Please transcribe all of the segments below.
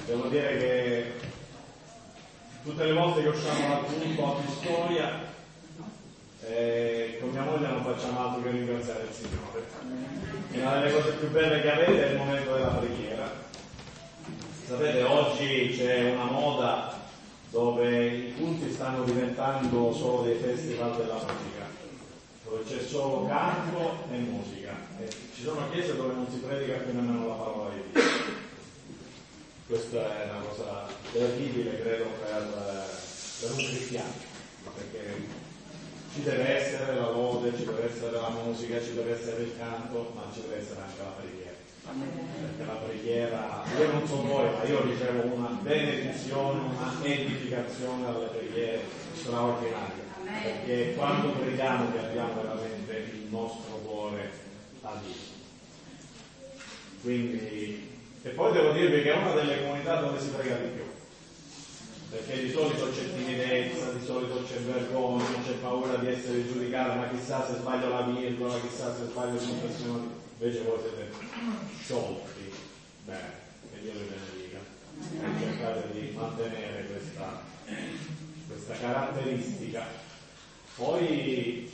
devo dire che tutte le volte che usciamo dal punto di storia con mia moglie non facciamo altro che ringraziare il Signore. Una delle cose più belle che avete è il momento della preghiera. Sapete, oggi c'è una moda dove i culti stanno diventando solo dei festival della musica, dove c'è solo canto e musica, e ci sono chiese dove non si predica più nemmeno la parola di Dio. Questa è una cosa terribile, credo, per un cristiano, perché ci deve essere la lode, ci deve essere la musica, ci deve essere il canto, ma ci deve essere anche la preghiera. Perché la preghiera, io non so voi, ma io ricevo una benedizione, una edificazione dalle preghiere straordinarie, perché quando preghiamo che abbiamo veramente il nostro cuore a Dio. Quindi, e poi devo dirvi che è una delle comunità dove si prega di più, perché di solito c'è timidezza, di solito c'è vergogna, c'è paura di essere giudicato, ma chissà se sbaglio la virgola, chissà se sbaglio l'espressione. Invece voi siete sciolti, che Dio vi benedica, e cercate di mantenere questa caratteristica. Poi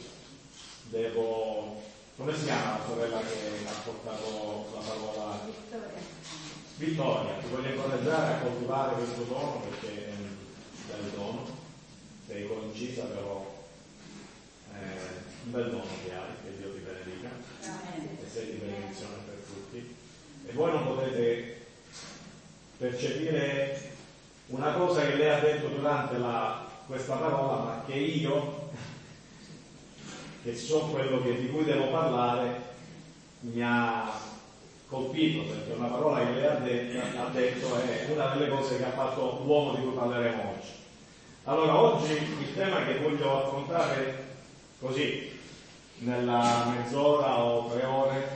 come si chiama la sorella che ha portato la parola? Vittoria, ti voglio incoraggiare a coltivare questo dono, perché è un bel dono, sei concisa, però è un bel dono che hai, che Dio ti benedica e sei di benedizione per tutti. E voi non potete percepire una cosa che lei ha detto durante questa parola, ma che io, che so quello di cui devo parlare, mi ha colpito, perché una parola che lei ha detto è una delle cose che ha fatto l'uomo di cui parleremo oggi. Allora, oggi il tema che voglio affrontare così, nella mezz'ora o 3 ore,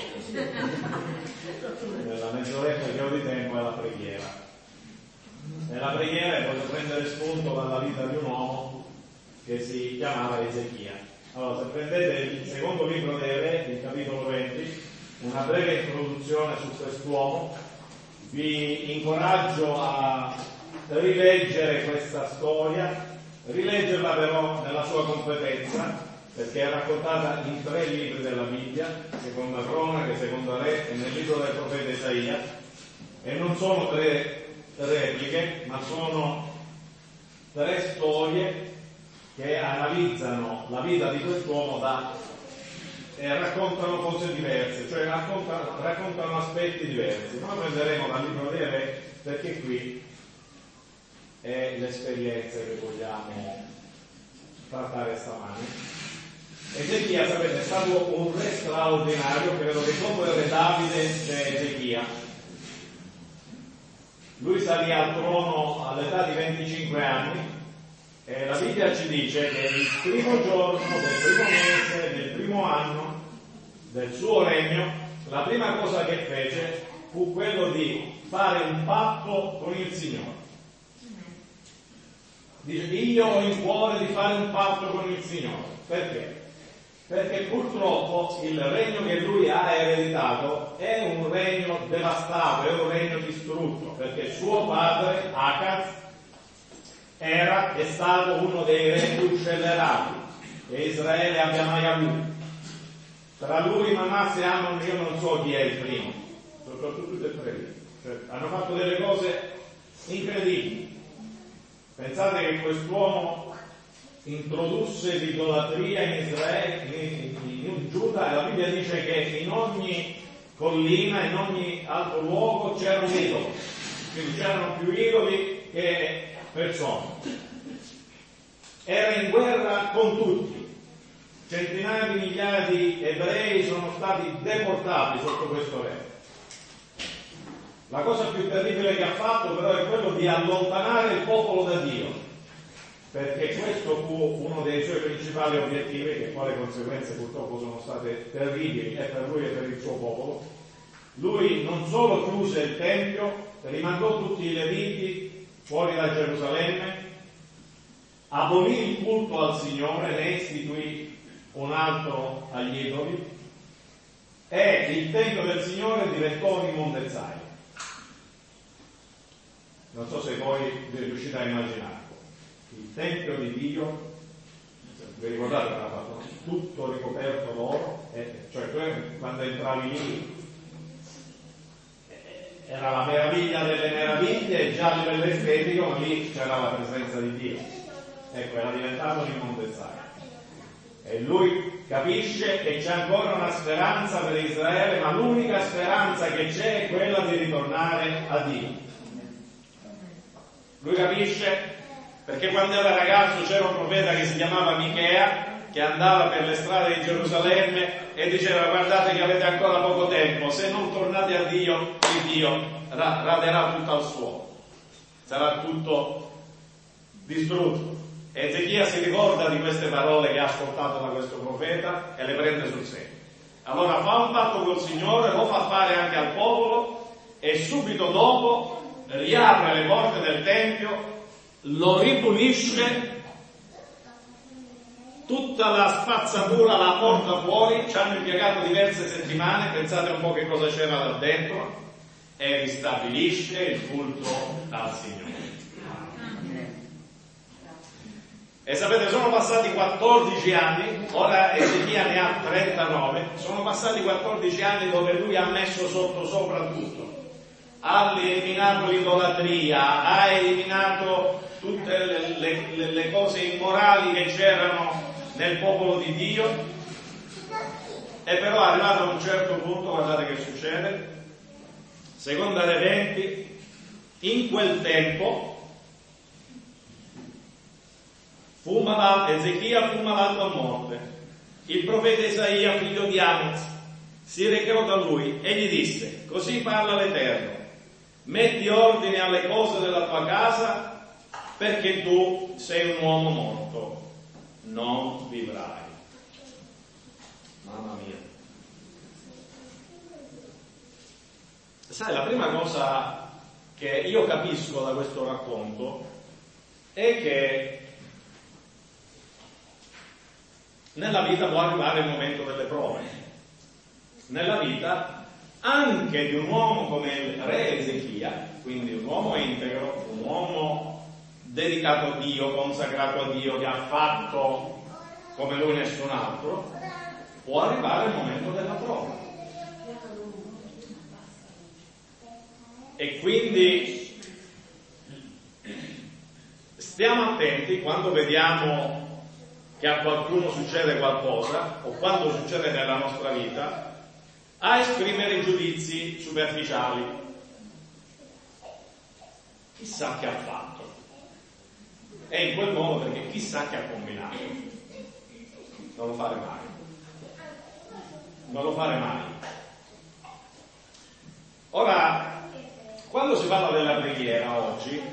nella mezz'oretta che ho di tempo, è la preghiera. E la preghiera voglio prendere spunto dalla vita di un uomo che si chiamava Ezechia. Allora, se prendete il secondo libro dei Re, il capitolo 20, una breve introduzione su quest'uomo, vi incoraggio a rileggere questa storia, rileggerla però nella sua completezza, perché è raccontata in 3 libri della Bibbia, seconda Cronache, seconda Re e nel libro del profeta Isaia, e non sono 3 repliche, ma sono 3 storie che analizzano la vita di quest'uomo e raccontano cose diverse, cioè raccontano aspetti diversi. Noi prenderemo dal libro dei Re, perché qui è l'esperienza che vogliamo trattare stamani. Ezechia, sapete, è stato un re straordinario. Credo che dopo il re Davide c'è Ezechia. Lui salì al trono all'età di 25 anni e la Bibbia ci dice che il primo giorno del primo mese del primo anno del suo regno, la prima cosa che fece fu quello di fare un patto con il Signore. Dice: io ho in cuore di fare un patto con il Signore. Perché? Perché purtroppo il regno che lui ha ereditato è un regno devastato, è un regno distrutto, perché suo padre Acaz è stato uno dei re più scellerati che Israele abbia mai avuto. Tra lui, Manasse e Amon, io non so chi è il primo, soprattutto tutti e 3, cioè, hanno fatto delle cose incredibili. Pensate che quest'uomo introdusse l'idolatria in Israele, in Giuda, e la Bibbia dice che in ogni collina, in ogni altro luogo c'era un idolo, quindi c'erano più idoli che persone. Era in guerra con tutti, centinaia di migliaia di ebrei sono stati deportati sotto questo re. La cosa più terribile che ha fatto però è quello di allontanare il popolo da Dio, perché questo fu uno dei suoi principali obiettivi, che poi le conseguenze purtroppo sono state terribili e per lui e per il suo popolo. Lui non solo chiuse il Tempio, rimandò tutti i Leviti fuori da Gerusalemme, abolì il culto al Signore, ne istituì un altro agli idoli, e il Tempio del Signore diventò un immondezzaio. Non so se voi vi riuscite a immaginare. Il Tempio di Dio, vi ricordate che era fatto? Tutto ricoperto d'oro, cioè tu quando entravi lì era la meraviglia delle meraviglie, già a livello estetico, ma lì c'era la presenza di Dio. Ecco, era diventato un Monte Sinai. E lui capisce che c'è ancora una speranza per Israele, ma l'unica speranza che c'è è quella di ritornare a Dio. Lui capisce perché quando era ragazzo c'era un profeta che si chiamava Michea, che andava per le strade di Gerusalemme e diceva: guardate che avete ancora poco tempo, se non tornate a Dio, il Dio raderà tutto al suolo, sarà tutto distrutto. Ezechia si ricorda di queste parole che ha ascoltato da questo profeta e le prende sul serio. Allora fa un patto col Signore, lo fa fare anche al popolo e subito dopo riapre le porte del Tempio, lo ripulisce, tutta la spazzatura la porta fuori, ci hanno impiegato diverse settimane, pensate un po' che cosa c'era là dentro, e ristabilisce il culto al Signore. E sapete, sono passati 14 anni, ora Ezechia ne ha 39, sono passati 14 anni dove lui ha messo sotto sopra tutto. Ha eliminato l'idolatria, ha eliminato tutte le cose immorali che c'erano nel popolo di Dio, e però arrivato a un certo punto, guardate che succede, seconda dei 20, in quel tempo Ezechia fu malato a morte. Il profeta Isaia, figlio di Amoz, si recò da lui e gli disse: così parla l'Eterno, metti ordine alle cose della tua casa, perché tu sei un uomo morto, non vivrai. Mamma mia. Sai, la prima cosa che io capisco da questo racconto è che nella vita può arrivare il momento delle prove. Nella vita anche di un uomo come il re Ezechia, quindi un uomo integro, un uomo dedicato a Dio, consacrato a Dio, che ha fatto come lui nessun altro, può arrivare il momento della prova. E quindi stiamo attenti quando vediamo che a qualcuno succede qualcosa, o quando succede nella nostra vita, a esprimere giudizi superficiali. Chissà che ha fatto. E in quel modo, perché chissà che ha combinato. Non lo fare mai. Non lo fare mai. Ora, quando si parla della preghiera oggi,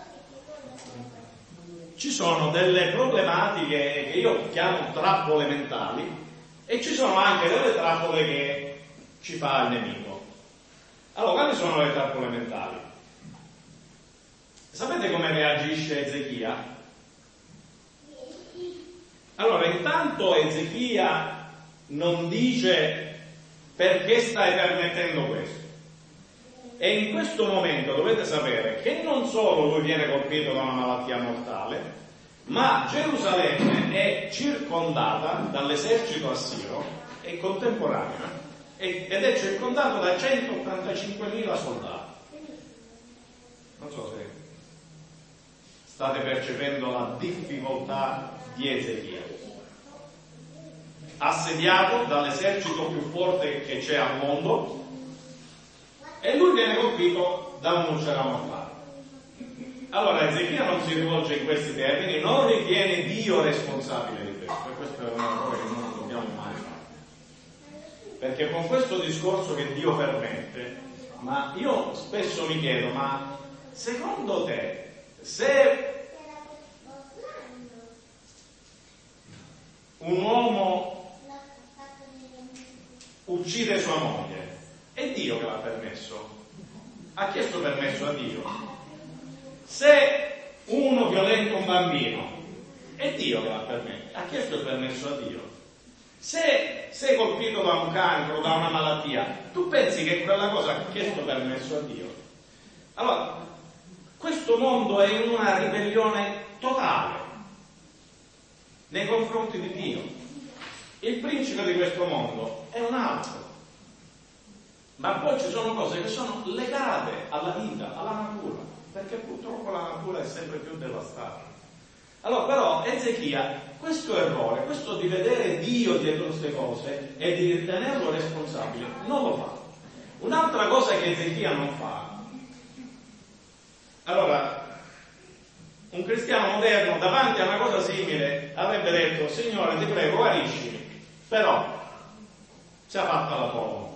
ci sono delle problematiche che io chiamo trappole mentali, e ci sono anche delle trappole che ci fa il nemico. Allora, quali sono le trappole mentali? Sapete come reagisce Ezechia? Allora, intanto Ezechia non dice: perché stai permettendo questo? E in questo momento dovete sapere che non solo lui viene colpito da una malattia mortale, ma Gerusalemme è circondata dall'esercito assiro e contemporanea, ed è circondato da 185.000 soldati. Non so se state percependo la difficoltà di Ezechia. Assediato dall'esercito più forte che c'è al mondo, e lui viene colpito da un'ulcera mortale. Allora Ezechia non si rivolge in questi termini, non ritiene Dio responsabile di questo, e questo è un errore che non dobbiamo mai fare. Perché con questo discorso che Dio permette, ma io spesso mi chiedo, ma secondo te, se un uomo uccide sua moglie, è Dio che l'ha permesso? Ha chiesto permesso a Dio. Se uno violenta un bambino, è Dio che l'ha permesso? Ha chiesto il permesso a Dio. Se sei colpito da un cancro, da una malattia, tu pensi che quella cosa ha chiesto permesso a Dio? Allora, Questo mondo è in una ribellione totale nei confronti di Dio. Il principe di questo mondo è un altro. Ma poi ci sono cose che sono legate alla vita, alla natura, perché purtroppo la natura è sempre più devastata. Allora però Ezechia, questo errore, questo di vedere Dio dietro queste cose e di ritenerlo responsabile, non lo fa. Un'altra cosa che Ezechia non fa, allora, un cristiano moderno davanti a una cosa simile avrebbe detto: Signore, ti prego, guariscimi, però sia fatta la tua volontà.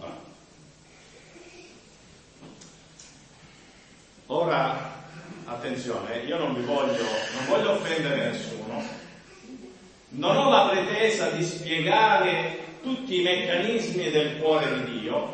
Ora, attenzione, io non voglio offendere nessuno, non ho la pretesa di spiegare tutti i meccanismi del cuore di Dio,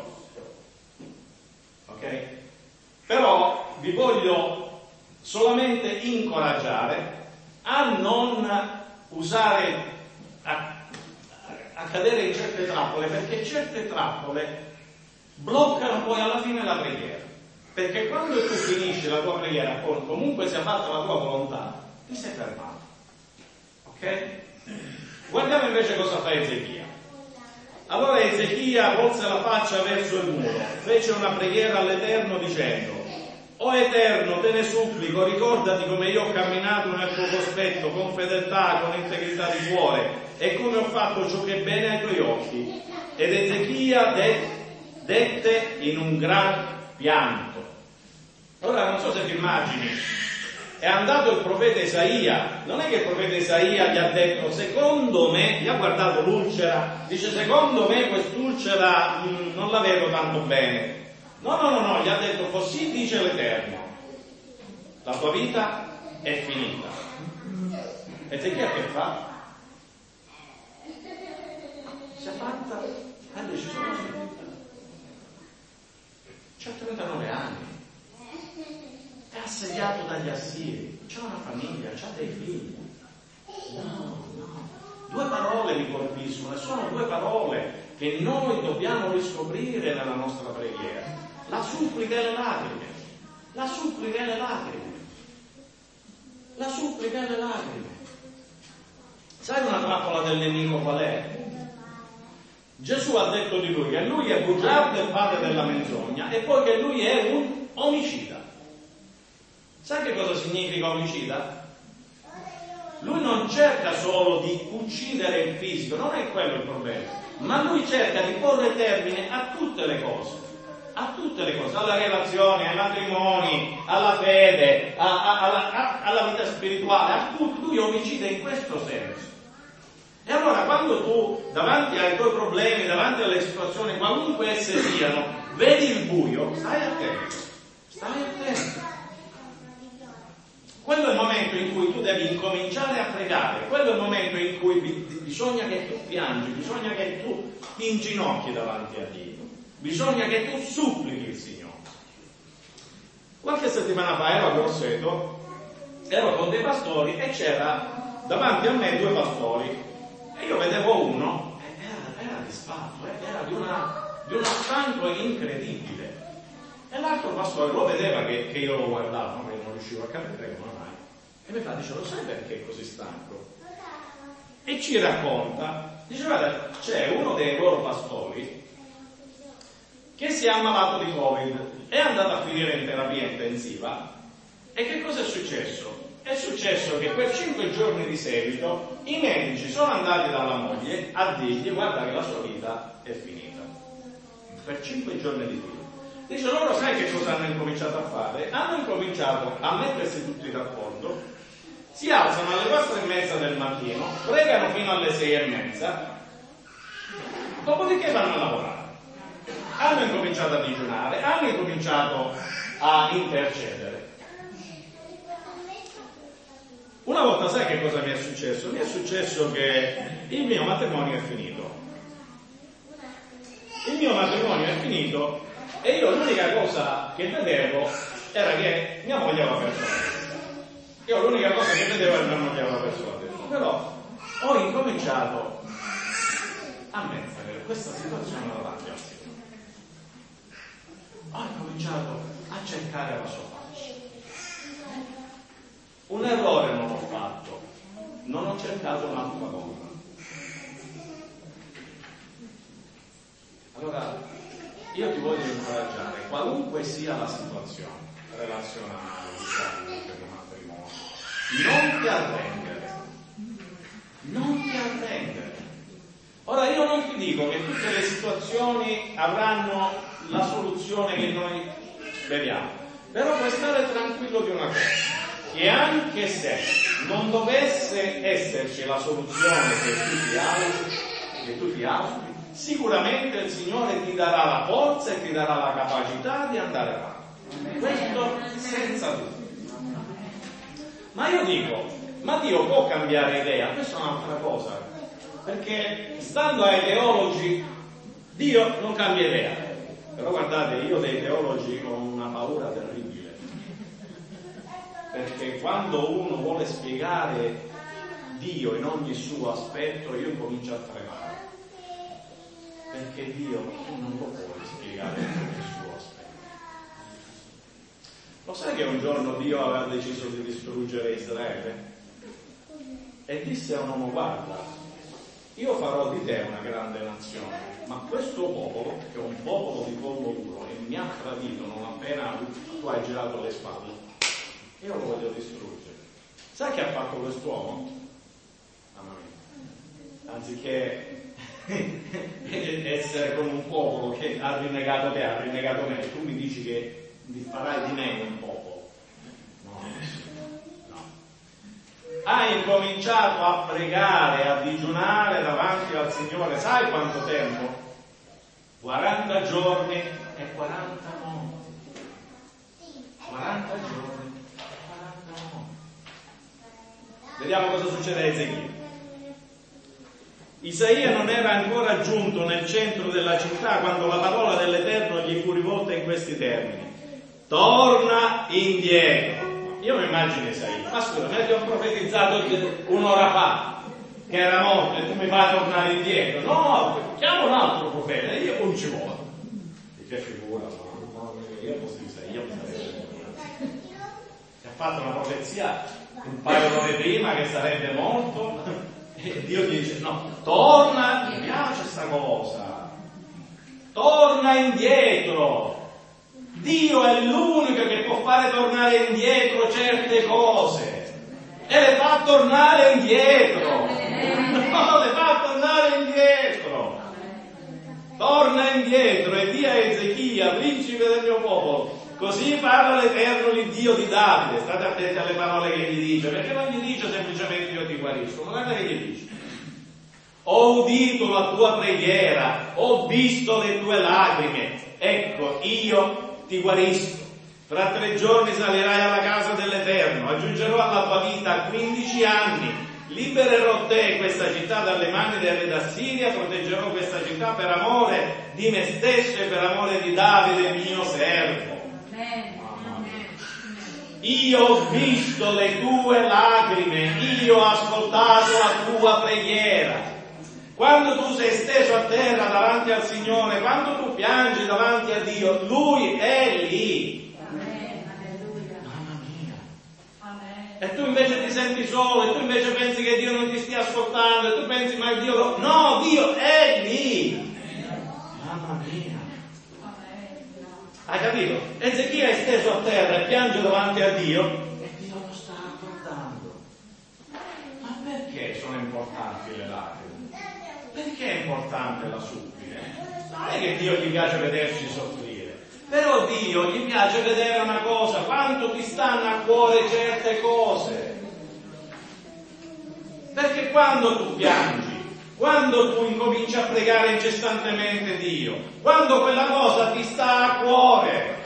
ok? Però vi voglio solamente incoraggiare a non usare, a cadere in certe trappole, perché certe trappole bloccano poi alla fine la preghiera. Perché quando tu finisci la tua preghiera con comunque sia fatta la tua volontà, ti sei fermato. Ok? Guardiamo invece cosa fa Ezechia. Allora Ezechia volse la faccia verso il muro, fece una preghiera all'Eterno dicendo: O Eterno, te ne supplico, ricordati come io ho camminato nel tuo cospetto con fedeltà, con integrità di cuore, e come ho fatto ciò che è bene ai tuoi occhi. Ed Ezechia dette in un gran pianto. Ora non so se ti immagini, è andato il profeta Isaia, non è che il profeta Isaia gli ha detto: secondo me, gli ha guardato l'ulcera, dice: secondo me quest'ulcera non la vedo tanto bene. No, gli ha detto: così dice l'Eterno, la tua vita è finita. Ezechia che fa? Si è fatta la decisione finita. C'ha 39 anni, è assediato dagli assiri, c'ha una famiglia, c'ha dei figli. No. Due parole mi colpiscono, e sono due parole che noi dobbiamo riscoprire nella nostra preghiera: la supplica e le lacrime. La supplica e le lacrime. La supplica e le lacrime. Sai una trappola del nemico qual è? Gesù ha detto di lui che lui è bugiardo e padre della menzogna, e poi che lui è un omicida. Sai che cosa significa omicida? Lui non cerca solo di uccidere il fisico, non è quello il problema, ma lui cerca di porre termine a tutte le cose, alla relazione, ai matrimoni, alla fede, alla vita spirituale, a tutto. Lui omicida in questo senso. E allora quando tu, davanti ai tuoi problemi, davanti alle situazioni, qualunque esse siano, vedi il buio, stai attento. Quello è il momento in cui tu devi incominciare a pregare, quello è il momento in cui bisogna che tu piangi, bisogna che tu ti inginocchi davanti a Dio, bisogna che tu supplichi il Signore. Qualche settimana fa ero a Grosseto, ero con dei pastori e c'era davanti a me due pastori. E io vedevo uno, era disfatto, era di uno stanco incredibile. E l'altro pastore lo vedeva che io lo guardavo, ma io non riuscivo a capire come mai. E mi fa, dice: lo sai perché è così stanco? E ci racconta, dice: guarda, c'è uno dei loro pastori che si è ammalato di Covid, è andato a finire in terapia intensiva. E che cosa è successo? È successo che per 5 giorni di seguito i medici sono andati dalla moglie a dirgli: guarda che la sua vita è finita. Per 5 giorni di fila. Dice: loro sai che cosa hanno incominciato a fare? Hanno incominciato a mettersi tutti d'accordo, si alzano alle 4:30 del mattino, pregano fino alle 6:30, dopodiché vanno a lavorare. Hanno incominciato a digiunare, hanno incominciato a intercedere. Una volta sai che cosa mi è successo? Mi è successo che il mio matrimonio è finito. Il mio matrimonio è finito e io l'unica cosa che vedevo era che mia moglie aveva perso la testa. Io l'unica cosa che vedevo era che mia moglie aveva perso la testa. Però ho incominciato a mettere questa situazione davanti al Signore. Ho incominciato a cercare la sua faccia. Un errore non ho fatto, non ho cercato un'altra donna. Allora, io ti voglio incoraggiare, qualunque sia la situazione relazionale, di salute, di matrimonio, non ti arrendere. Non ti arrendere. Ora, io non ti dico che tutte le situazioni avranno la soluzione che noi speriamo, però puoi stare tranquillo di una cosa, che anche se non dovesse esserci la soluzione che tu ti auspichi, sicuramente il Signore ti darà la forza e ti darà la capacità di andare avanti. Questo senza dubbio. Ma io dico, ma Dio può cambiare idea? Questa è un'altra cosa, perché stando ai teologi Dio non cambia idea. Però guardate, io dei teologi ho una paura terribile, perché quando uno vuole spiegare Dio in ogni suo aspetto, io comincio a tremare. Perché Dio non lo può spiegare in ogni suo aspetto. Lo sai che un giorno Dio aveva deciso di distruggere Israele? E disse a un uomo: guarda, io farò di te una grande nazione, ma questo popolo, che è un popolo di pollo duro e mi ha tradito non appena tu hai girato le spalle, io lo voglio distruggere. Sai che ha fatto quest'uomo? Mamma mia. Anziché essere come un popolo che ha rinnegato te, ha rinnegato me, tu mi dici che farai di me un popolo. No. Ha incominciato a pregare, a digiunare davanti al Signore, sai quanto tempo? 40 giorni e 40 notti. 40 giorni e 40 notti. Vediamo cosa succede a Ezechia. Isaia non era ancora giunto nel centro della città quando la parola dell'Eterno gli fu rivolta in questi termini: torna indietro. Io mi immagino Isaia: ma scusa, me ti ho profetizzato un'ora fa che era morto e tu mi fai tornare indietro? No, chiama un altro profeta, io non ci vado. E che figura, io posso Isaia, che ha fatto una profezia un paio d'ore prima che sarebbe morto. E Dio gli dice: no, torna, mi piace sta cosa, torna indietro. Dio è l'unico che può fare tornare indietro certe cose e le fa tornare indietro. No, le fa tornare indietro. Torna indietro e dia a Ezechia, principe del mio popolo: così parla l'Eterno, l'Iddio di Davide. State attenti alle parole che gli dice, perché non gli dice semplicemente io ti guarisco, ma guarda che gli dice: ho udito la tua preghiera, ho visto le tue lacrime, ecco io ti guarisco. Fra 3 giorni salirai alla casa dell'Eterno, aggiungerò alla tua vita 15 anni, libererò te e questa città dalle mani del re d'Assiria, proteggerò questa città per amore di me stesso e per amore di Davide mio servo. Io ho visto le tue lacrime, io ho ascoltato la tua preghiera. Quando tu sei steso a terra davanti al Signore, quando tu piangi davanti a Dio, Lui è lì. Mamma mia. E tu invece ti senti solo, e tu invece pensi che Dio non ti stia ascoltando, e tu pensi: ma Dio no, Dio è lì. Mamma mia. Hai capito? Ezechia è steso a terra e piange davanti a Dio e Dio lo sta guardando. Ma perché sono importanti le lacrime? Perché è importante la supplica? Non è che Dio gli piace vederci soffrire, però Dio gli piace vedere una cosa: quanto ti stanno a cuore certe cose. Perché quando tu piangi, quando tu incominci a pregare incessantemente Dio, quando quella cosa ti sta a cuore.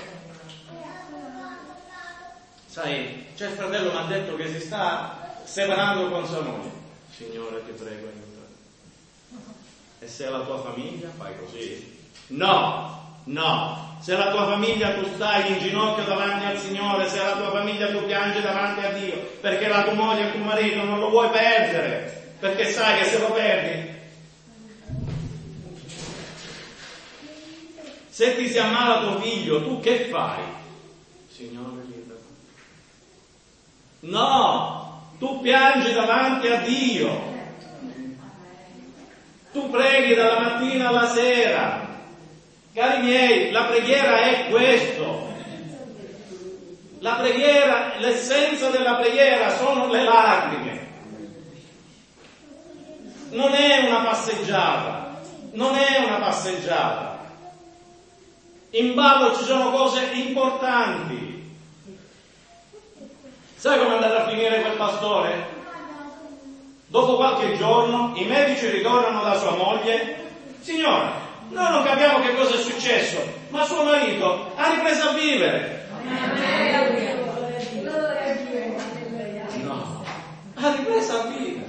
Sai, c'è il fratello mi ha detto che si sta separando con sua moglie. Signore, ti prego, aiutami. E se è la tua famiglia, fai così? No. Se la tua famiglia tu stai in ginocchio davanti al Signore, se la tua famiglia tu piangi davanti a Dio, perché la tua moglie e il tuo marito non lo vuoi perdere, perché sai che se lo perdi, se ti si ammala tuo figlio, tu che fai? Signore, libera. No, tu piangi davanti a Dio. Tu preghi dalla mattina alla sera. Cari miei, la preghiera è questo. La preghiera, l'essenza della preghiera sono le lacrime. Non è una passeggiata, non è una passeggiata. In ballo ci sono cose importanti. Sai come è andato a finire quel pastore? Dopo qualche giorno i medici ritornano da sua moglie. Signora, noi non capiamo che cosa è successo, ma suo marito ha ripreso a vivere. No, ha ripreso a vivere.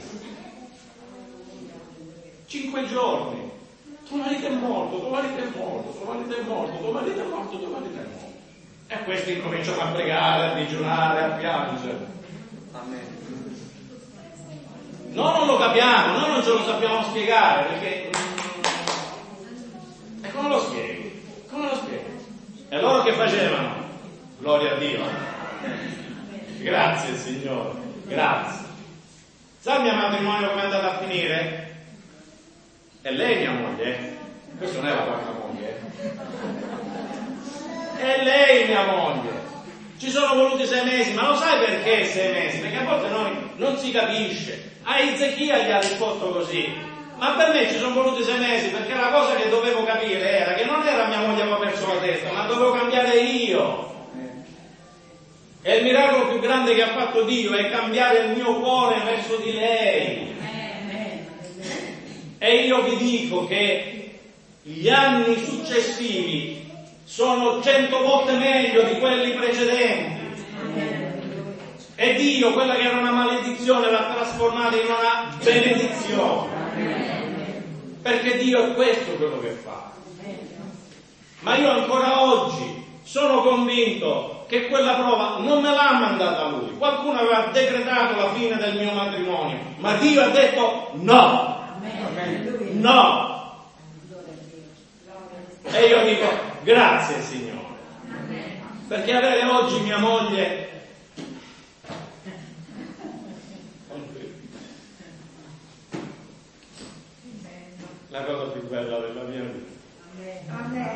5 giorni. Tuo marito è morto, tuo marito è morto, tuo marito è morto, tuo marito è morto, tuo marito è morto. E questi incominciano a pregare, a digiunare, a piangere. Amen. Noi non lo capiamo, noi non ce lo sappiamo spiegare, perché... E come lo spieghi? Come lo spieghi? E loro che facevano? Gloria a Dio. Grazie Signore, grazie. Sa il mio matrimonio come è andato a finire? E lei mia moglie? Questa non è la quarta moglie. E lei mia moglie. Ci sono voluti 6 mesi, ma lo sai perché 6 mesi? Perché a volte noi non si capisce. A Ezechia gli ha risposto così, ma per me ci sono voluti 6 mesi, perché la cosa che dovevo capire era che non era mia moglie che aveva perso la testa, ma dovevo cambiare io. E il miracolo più grande che ha fatto Dio è cambiare il mio cuore verso di lei. E io vi dico che gli anni successivi sono 100 volte meglio di quelli precedenti. E Dio, quella che era una maledizione, l'ha trasformata in una benedizione. Perché Dio è questo quello che fa. Ma io ancora oggi sono convinto che quella prova non me l'ha mandata Lui. Qualcuno aveva decretato la fine del mio matrimonio, ma Dio ha detto no. No. E io dico grazie Signore, perché avere oggi mia moglie la cosa più bella della mia vita.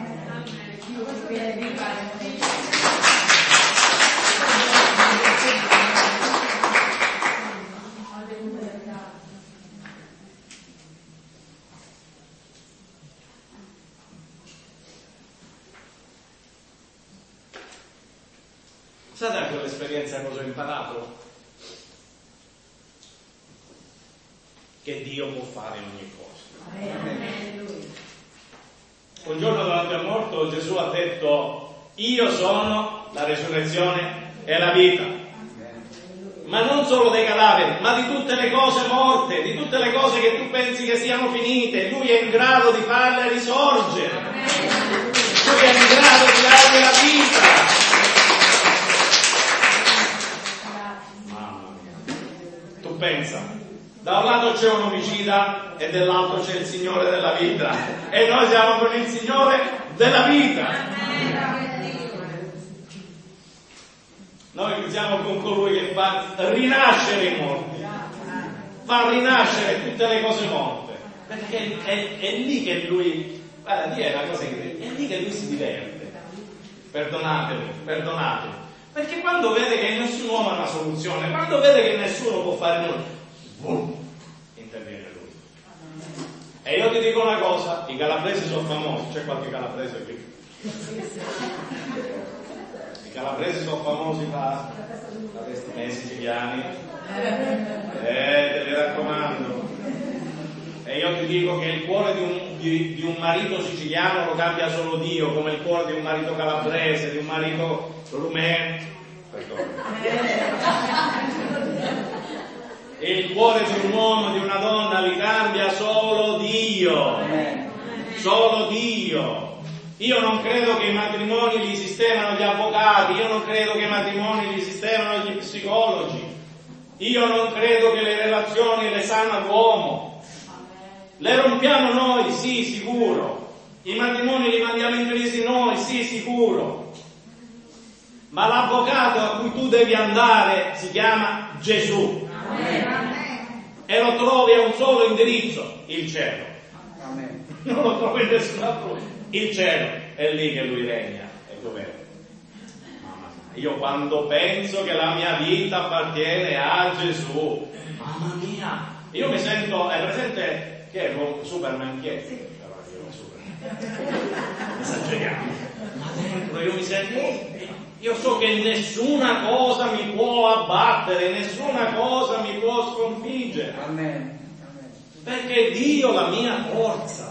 Sapete anche l'esperienza cosa ho imparato? Che Dio può fare ogni cosa. Un giorno davanti al morto Gesù ha detto: io sono la resurrezione e la vita. Ma non solo dei cadaveri, ma di tutte le cose morte, di tutte le cose che tu pensi che siano finite. Lui è in grado di farle risorgere. Lui è in grado di darle la vita. Pensa, da un lato c'è un omicida e dall'altro c'è il Signore della vita, e noi siamo con il Signore della vita. Noi siamo con colui che fa rinascere i morti, fa rinascere tutte le cose morte, perché è lì che lui, guarda, Dio è una cosa che è lì che lui si diverte. Perdonatemi, perché quando vede che nessun uomo ha una soluzione, quando vede che nessuno può fare nulla, interviene lui. E io ti dico una cosa, i calabresi sono famosi, c'è qualche calabrese qui? I calabresi sono famosi nei siciliani, te li raccomando. E io ti dico che il cuore di un marito siciliano lo cambia solo Dio, come il cuore di un marito calabrese, di un marito rumeno. Il cuore di un uomo, di una donna li cambia solo Dio. Solo Dio. Io non credo che i matrimoni li sistemano gli avvocati, io non credo che i matrimoni li sistemano gli psicologi, io non credo che le relazioni le sana l'uomo. Le rompiamo noi, sì, sicuro. I matrimoni li mandiamo in crisi noi, sì, sicuro. ma l'avvocato a cui tu devi andare si chiama Gesù. E lo trovi a un solo indirizzo, il cielo. Non lo trovi in nessun altro. Il cielo è lì che lui regna e governa. Io quando penso che la mia vita appartiene a Gesù, mamma mia, io mi sento, è presente che è Superman? Chi è? Sì. Superman. Esageriamo. Ma dentro io mi sento, io so che nessuna cosa mi può abbattere, nessuna cosa mi può sconfiggere. Amen. Perché Dio è la mia forza.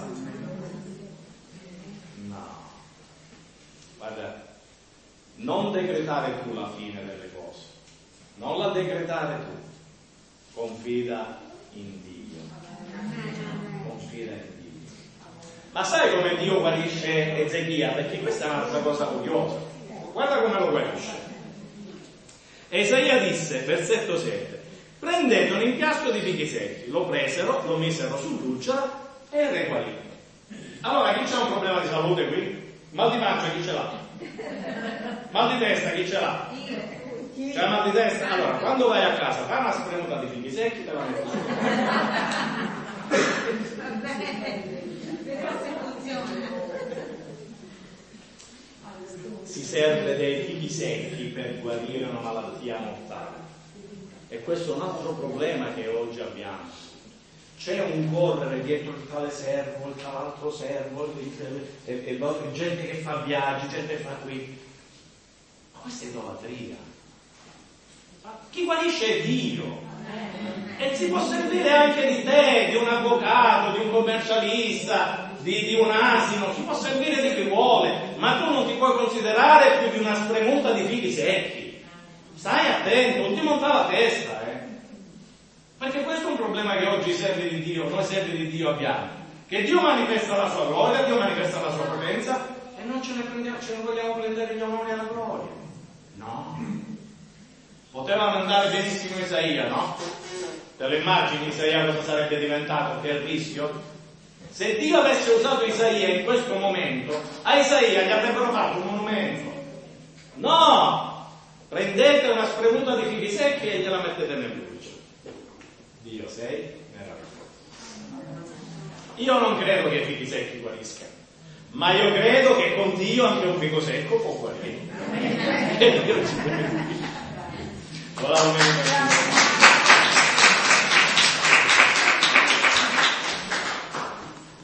No. Guarda, non decretare tu la fine delle cose, non la decretare tu, confida in Dio, confida in Dio. Ma sai come Dio guarisce Ezechia? Perché questa è un'altra cosa curiosa, guarda come lo guarisce. Isaia disse, versetto 7, prendete un impiastro di fichi secchi, lo presero, lo misero sull'ucciola e il re guarì. Allora chi c'ha un problema di salute qui? Mal di pancia chi ce l'ha? Mal di testa chi ce l'ha? C'è mal di testa? Allora, quando vai a casa, fai una spremuta di fichi secchi, te la metti su. Si serve dei fichi secchi per guarire una malattia mortale. E questo è un altro problema che oggi abbiamo. C'è un correre dietro il tale servo, il l'altro servo, gente che fa viaggi, gente che fa qui. Ma questa è idolatria. Chi guarisce è Dio. E si può servire anche di te, di un avvocato, di un commercialista, di un asino, si può servire di chi vuole, ma tu non ti puoi considerare più di una spremuta di fichi secchi. Stai attento, non ti montare la testa, perché questo è un problema che oggi servi di Dio, noi servi di Dio abbiamo, che Dio manifesta la sua gloria, Dio manifesta la sua potenza e non ce ne vogliamo prendere gli onori alla gloria. No. Poteva andare benissimo Isaia, no? Te lo immagini Isaia cosa sarebbe diventato? Che rischio? Se Dio avesse usato Isaia in questo momento, a Isaia gli avrebbero fatto un monumento. No! Prendete una spremuta di fichi secchi e gliela mettete nel luce. Dio sei meraviglioso. Io non credo che i fichi secchi guariscano, ma io credo che con Dio anche un fico secco può guarire. E Dio ci deve dire.